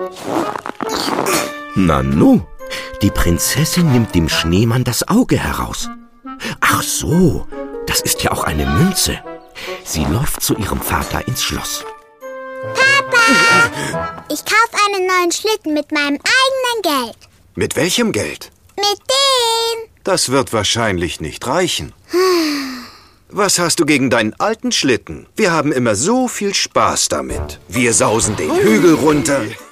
Nanu, die Prinzessin nimmt dem Schneemann das Auge heraus. Ach so, das ist ja auch eine Münze. Sie läuft zu ihrem Vater ins Schloss. Papa, ich kaufe einen neuen Schlitten mit meinem eigenen Geld. Mit welchem Geld? Mit dem. Das wird wahrscheinlich nicht reichen. Was hast du gegen deinen alten Schlitten? Wir haben immer so viel Spaß damit. Wir sausen den Hügel runter,